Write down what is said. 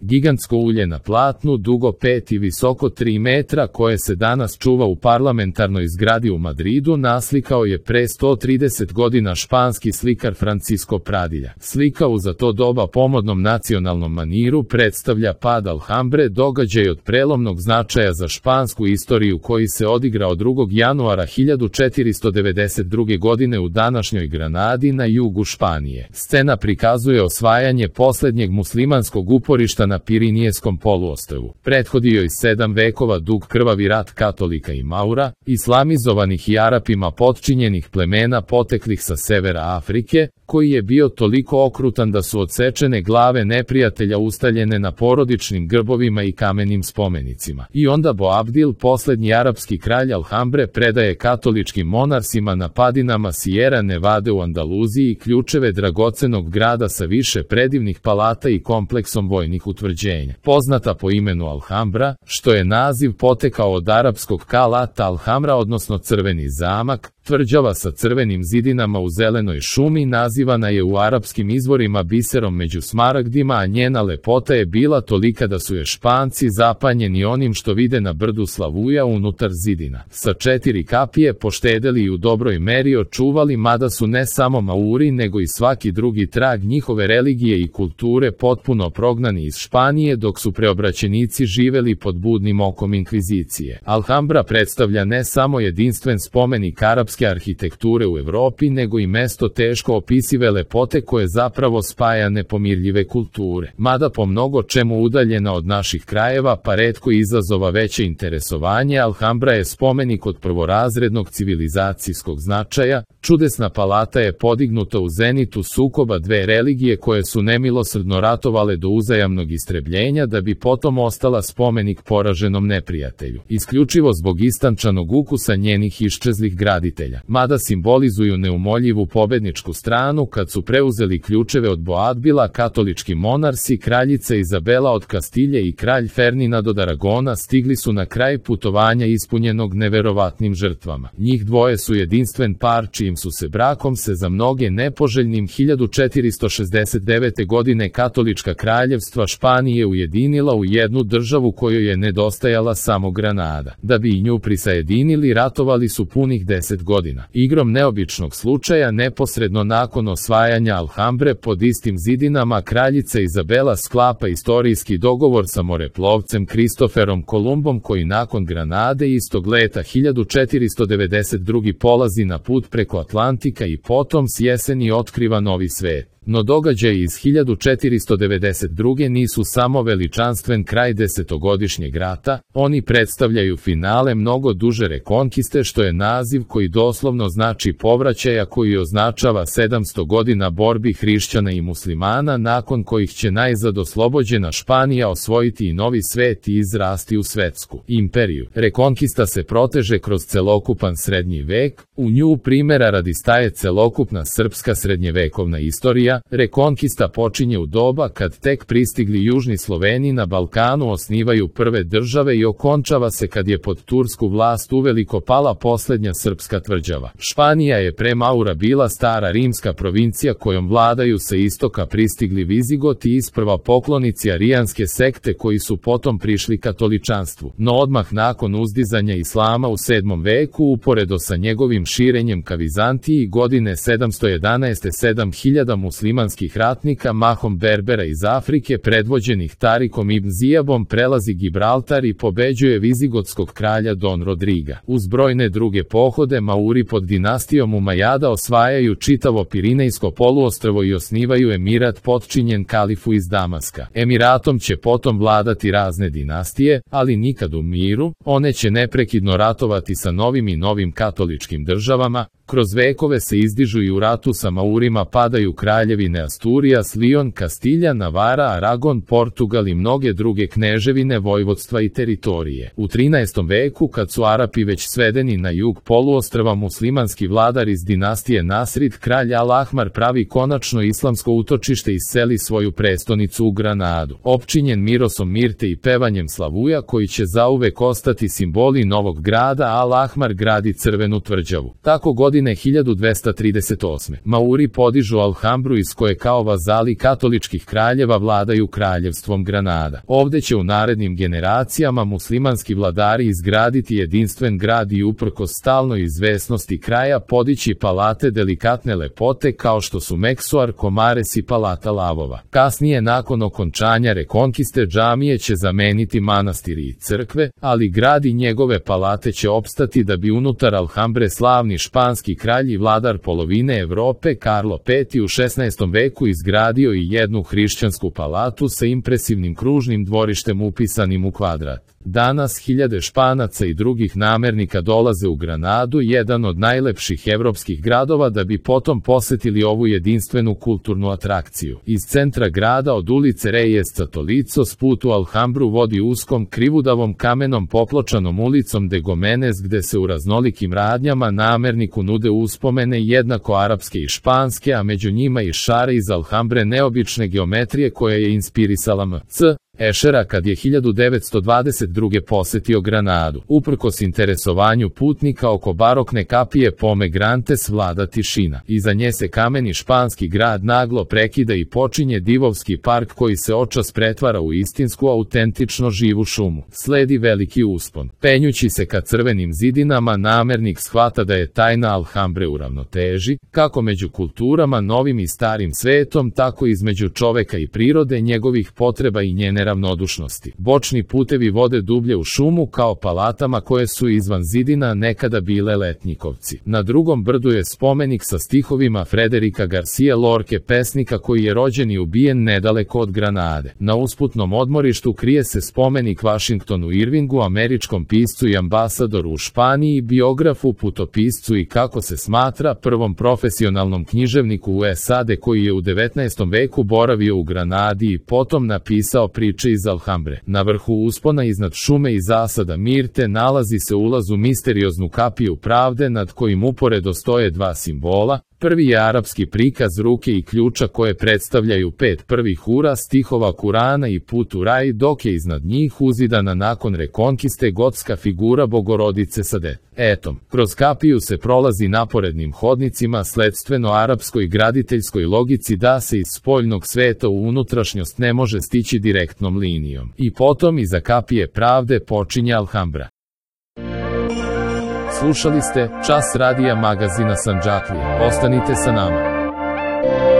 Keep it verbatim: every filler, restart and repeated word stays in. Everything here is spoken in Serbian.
Gigantsko ulje na platnu, dugo pet i visoko tri metra, koje se danas čuva u parlamentarnoj zgradi u Madridu, naslikao je pre sto trideset godina španski slikar Francisco Pradilla. Slika u za to doba pomodnom nacionalnom maniru predstavlja pad Alhambre, događaj od prelomnog značaja za špansku istoriju koji se odigrao drugog januara hiljadu četiristo devedeset druge. godine u današnjoj Granadi na jugu Španije. Scena prikazuje osvajanje poslednjeg muslimanskog uporišta na Pirinijskom poluostrvu. Prethodio je sedam vekova dug krvavi rat katolika i Maura, islamizovanih i Arapima potčinjenih plemena poteklih sa severa Afrike, koji je bio toliko okrutan da su odsečene glave neprijatelja ustaljene na porodičnim grbovima i kamenim spomenicima. I onda Boabdil, poslednji arapski kralj Alhambre, predaje katoličkim monarsima na padinama Sierra Nevade u Andaluziji ključeve dragocenog grada sa više predivnih palata i kompleksom vojnih utvrđenja. Poznata po imenu Alhambra, što je naziv potekao od arapskog kalata Alhamra, odnosno crveni zamak, tvrđava sa crvenim zidinama u zelenoj šumi, nazivana je u arapskim izvorima biserom među smaragdima, a njena lepota je bila tolika da su je Španci zapanjeni onim što vide na brdu Slavuja unutar zidina. Sa četiri kapije poštedeli i u dobroj meri očuvali, mada su ne samo Mauri nego i svaki drugi trag njihove religije i kulture potpuno prognani iz Španije, dok su preobraćenici živeli pod budnim okom inkvizicije. Alhambra predstavlja ne samo jedinstven spomenik arapske arhitekture u Evropi, nego i mesto teško opisive lepote koje zapravo spaja nepomirljive kulture. Mada po mnogo čemu udaljena od naših krajeva pa retko izazova veće interesovanje, Alhambra je spomenik od prvorazrednog civilizacijskog značaja. Čudesna palata je podignuta u zenitu sukoba dve religije koje su nemilosrdno ratovale do uzajamnog istrebljenja, da bi potom ostala spomenik poraženom neprijatelju, isključivo zbog istančanog ukusa njenih iščezlih graditelja. Mada simbolizuju neumoljivu pobedničku stranu, kad su preuzeli ključeve od Boabdila katolički monarsi, kraljica Izabela od Kastilje i kralj Ferdinand od Aragona stigli su na kraj putovanja ispunjenog neverovatnim žrtvama. Njih dvoje su jedinstven par čijim su se brakom se za mnoge nepoželjnim hiljadu četiristo šezdeset devete. godine katolička kraljevstva Španije ujedinila u jednu državu kojoj je nedostajala samo Granada. Da bi i nju prisajedinili, ratovali su punih deset godina. Igrom neobičnog slučaja, neposredno nakon osvajanja Alhambre pod istim zidinama, kraljica Izabela sklapa istorijski dogovor sa moreplovcem Kristoferom Kolumbom, koji nakon Granade istog leta hiljadu četiristo devedeset druge. polazi na put preko Atlantika i potom s jeseni otkriva novi svet. No događaji iz hiljadu četiristo devedeset druge. nisu samo veličanstven kraj desetogodišnjeg rata, oni predstavljaju finale mnogo duže rekonkiste, što je naziv koji doslovno znači povraćaja, koji označava sedamsto godina borbi hrišćana i muslimana, nakon kojih će najzad oslobođena Španija osvojiti i novi svet i izrasti u svetsku imperiju. Rekonkista se proteže kroz celokupan srednji vek, u nju primjera radi staje celokupna srpska srednjevekovna istorija. Rekonkista počinje u doba kad tek pristigli južni Sloveni na Balkanu osnivaju prve države i okončava se kad je pod tursku vlast uveliko pala poslednja srpska tvrđava. Španija je pre Maura bila stara rimska provincija kojom vladaju sa istoka pristigli Vizigoti, isprva poklonici arijanske sekte koji su potom prišli katoličanstvu. No odmah nakon uzdizanja islama u sedmom veku, uporedo sa njegovim širenjem ka Vizantiji, godine sedamsto jedanaeste. sedam hiljada muslimanskih ratnika, mahom Berbera iz Afrike, predvođenih Tarikom ibn Zijabom, prelazi Gibraltar i pobeđuje vizigotskog kralja Don Rodriga. Uz brojne druge pohode, Mauri pod dinastijom Umajada osvajaju čitavo Pirinejsko poluostrvo i osnivaju emirat potčinjen kalifu iz Damaska. Emiratom će potom vladati razne dinastije, ali nikad u miru. One će neprekidno ratovati sa novim i novim katoličkim državama. Kroz vekove se izdižu i u ratu sa Maurima padaju kraljevine Asturijas, Lion, Kastilja, Navara, Aragon, Portugal i mnoge druge kneževine, vojvodstva i teritorije. U trinaestom veku, kad su Arapi već svedeni na jug poluostrva, muslimanski vladar iz dinastije Nasrid, kralj Al-Ahmar, pravi konačno islamsko utočište i seli svoju prestonicu u Granadu. Opčinjen mirosom mirte i pevanjem Slavuja, koji će zauvek ostati simboli novog grada, Al-Ahmar gradi crvenu tvrđavu. Tako godine hiljadu dvesta trideset osme. Mauri podižu Alhambru centru iz koje kao vazali katoličkih kraljeva vladaju kraljevstvom Granada. Ovde će u narednim generacijama muslimanski vladari izgraditi jedinstven grad i uprkos stalnoj izvesnosti kraja podići palate delikatne lepote kao što su Meksuar, Komares i palata Lavova. Kasnije, nakon okončanja rekonkiste, džamije će zameniti manastiri i crkve, ali grad i njegove palate će opstati da bi unutar Alhambre slavni španski kralj i vladar polovine Evrope Karlo Peti u šesnaestom veku izgradio i jednu hrišćansku palatu sa impresivnim kružnim dvorištem upisanim u kvadrat. Danas hiljade Španaca i drugih namernika dolaze u Granadu, jedan od najlepših evropskih gradova, da bi potom posetili ovu jedinstvenu kulturnu atrakciju. Iz centra grada od ulice Reyes Catolizos put u Alhambru vodi uskom krivudavom kamenom popločanom ulicom de Gomenes, gde se u raznolikim radnjama namerniku nude uspomene jednako arapske i španske, a među njima i šare iz Alhambre neobične geometrije koja je inspirisala M C Ešera kad je hiljadu devetsto dvadeset druge posetio Granadu. Uprkos interesovanju putnika oko barokne kapije Pomegrantes vlada tišina. Iza nje se kameni španski grad naglo prekida i počinje divovski park koji se očas pretvara u istinsku autentično živu šumu. Sledi veliki uspon. Penjući se ka crvenim zidinama, namernik shvata da je tajna Alhambre u ravnoteži, kako među kulturama, novim i starim svetom, tako između čoveka i prirode, njegovih potreba i njene ravnodušnosti. Bočni putevi vode dublje u šumu kao palatama koje su izvan zidina nekada bile letnjikovci. Na drugom brdu je spomenik sa stihovima Frederika Garcia Lorke, pesnika koji je rođen i ubijen nedaleko od Granade. Na usputnom odmorištu krije se spomenik Washingtonu Irvingu, američkom piscu i ambasadoru u Španiji, biografu, putopiscu i, kako se smatra, prvom profesionalnom književniku u S A D koji je u devetnaestom veku boravio u Granadi i potom napisao priče iz Alhambre. Na vrhu uspona iznad šume i zasada mirte nalazi se ulaz u misterioznu kapiju pravde nad kojim uporedo stoje dva simbola. Prvi je arapski prikaz ruke i ključa koje predstavljaju pet prvih ura stihova Kurana i put u raj, dok je iznad njih uzidana nakon rekonkiste gotska figura Bogorodice sa detetom. Kroz kapiju se prolazi naporednim hodnicima, sledstveno arapskoj graditeljskoj logici da se iz spoljnog sveta u unutrašnjost ne može stići direktnom linijom. I potom iza kapije pravde počinje Alhambra. Slušali ste Čas radija magazina Sandžaklija. Ostanite sa nama.